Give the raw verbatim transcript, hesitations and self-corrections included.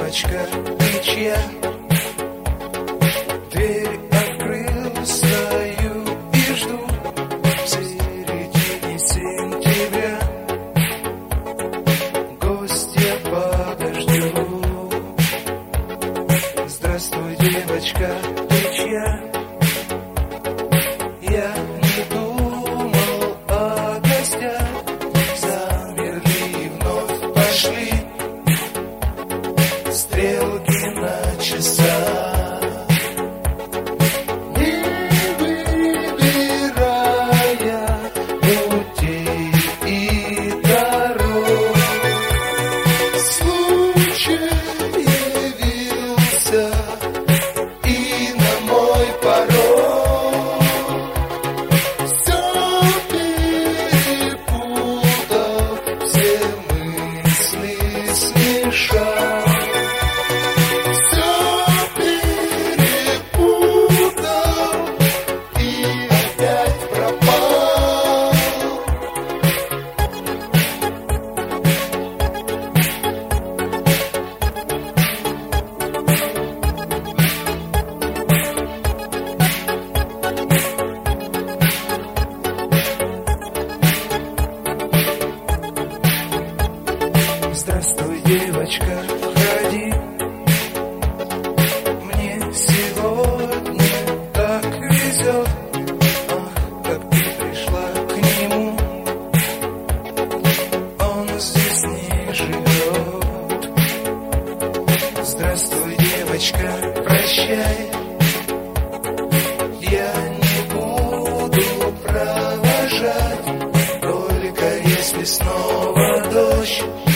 девочка, ты чья? Дверь открыл, стою и жду в середине сентября. Гостья подожду. Здравствуй, девочка, ты чья? Я не думал о гостях, замерли и вновь пошли стрелки на часах. Не выбирая путей и дорог, случай явился и на мой порог. Все перепутал, все мысли смешал. Здравствуй, девочка, входи. Мне сегодня так везет. Ах, как ты пришла к нему, он здесь не живет. Здравствуй, девочка, прощай. Я не буду провожать, только если снова дождь.